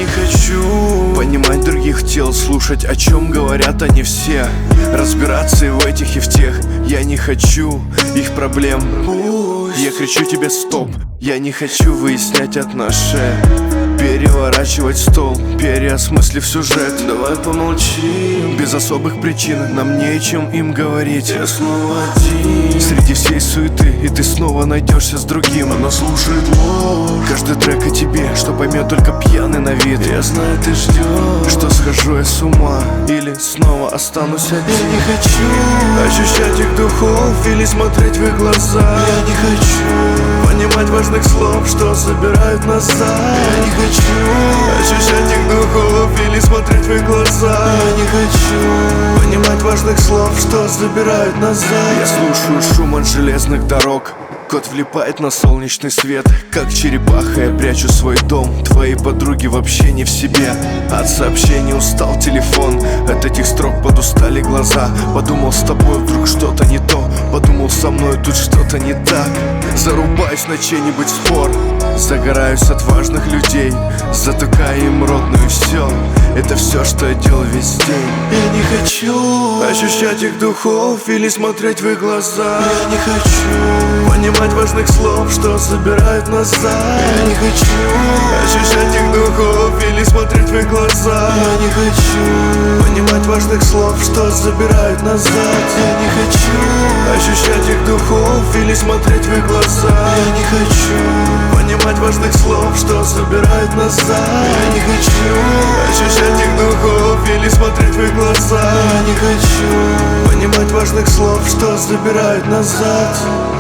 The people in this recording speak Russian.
хочу понимать других тел, слушать, о чем говорят они все, разбираться и в этих, и в тех. Я не хочу их проблем. Я кричу тебе стоп. Я не хочу выяснять отношения, переворачивать стол, переосмыслив сюжет. Давай помолчим, без особых причин, нам нечем им говорить. Я снова один среди всей суеты, и ты снова найдешься с другим. Она слушает ложь, каждый трек о тебе, что поймет только пьяный на вид. Я знаю, ты ждешь, что схожу я с ума или снова останусь один. Я не хочу ощущать их духов или смотреть в их глаза. Я не хочу понимать важных слов, что забирают назад. Я не хочу ощущать их духов или смотреть в их глаза. Я не хочу понимать важных слов, что забирают назад. Я слушаю шум от железных дорог. Кот влипает на солнечный свет. Как черепаха я прячу свой дом. Твои подруги вообще не в себе. От сообщений устал телефон. От этих строк подустали глаза. Подумал, с тобой вдруг что-то не то. Подумал, со мной тут что-то не так. Зарубаюсь на чей-нибудь спор. Загораюсь от важных людей, затыкаю им рот, ну и все. Это все, что я делал весь день. Я не хочу ощущать их духов или смотреть в их глаза. Я не хочу понимать важных слов, что забирают назад. Я не хочу ощущать их духов или смотреть в их глаза. Я не хочу понимать важных слов, что забирают назад. Я не хочу ощущать их духов или смотреть в их глаза. Я не хочу понимать важных слов, что забирают назад. Я не хочу ощущать их духов или смотреть в их глаза. Я не хочу понимать важных слов, что забирают назад.